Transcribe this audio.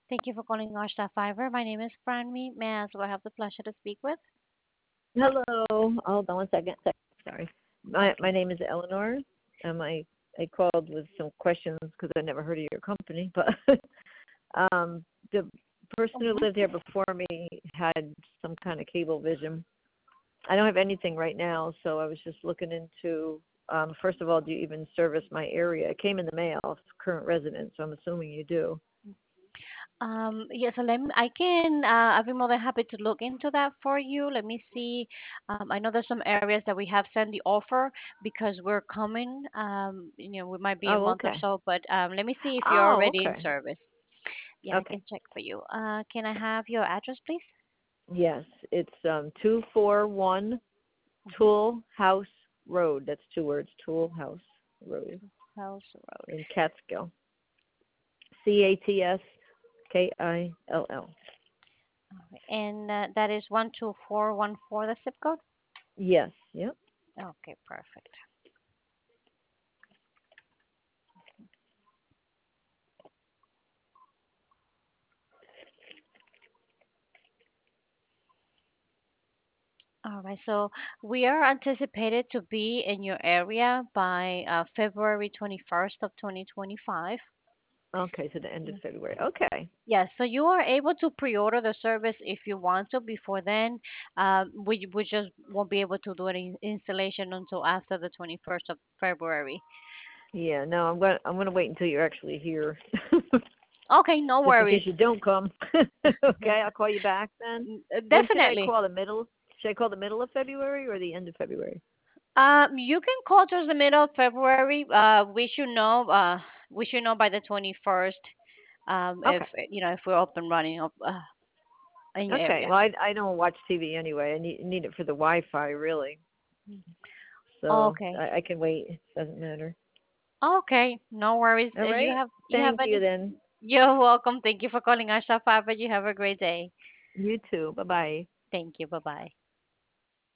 Thank you for calling Ashta Fiber. My name is Franmy. May I ask who I have the pleasure to speak with? Hello. Hold on one second. Sorry. My Okay. name is Eleanor. I called with some questions because I never heard of your company, but the person who Mhm. lived here before me had some kind of cable vision. I don't have anything right now, so I was just looking into. First of all, do you even service my area? It came in the mail, current resident, so I'm assuming you do. Yes, so I can, I'll be more than happy to look into that for you. Let me see. I know there's some areas that we have sent the offer because we're coming. We might be a Oh, month or okay. so, but let me see if you're Oh, already in okay. service. Yeah, I Okay. can check for you. Can I have your address, please? Yes, it's 241 Mm-hmm. Tool House Road. That's two words. Tool House Road House Road. in Catskill. Catskill. Okay. And that is 12414, the zip code? Yes. Yep. Okay, perfect. All right, so we are anticipated to be in your area by February 21st of 2025. Okay, so the end of February. Okay. Yes, so you are able to pre-order the service if you want to before then. We just won't be able to do any installation until after the 21st of February. Yeah. No, I'm gonna wait until you're actually here, Okay, no just in worries. case you don't come. Okay, I'll call you back then. When should I Definitely. call? The middle? Should I call the middle of February or the end of February? You can call towards the middle of February. We should know by the 21st. If Okay. if we're up and running up in your Okay. area. Well, I don't watch TV anyway. I need it for the Wi-Fi really. So Okay. I can wait. It doesn't matter. Okay. No worries. All right. You have Thank you any? then. You're welcome. Thank you for calling Asha Faber. You have a great day. You too. Bye bye. Thank you. Bye bye.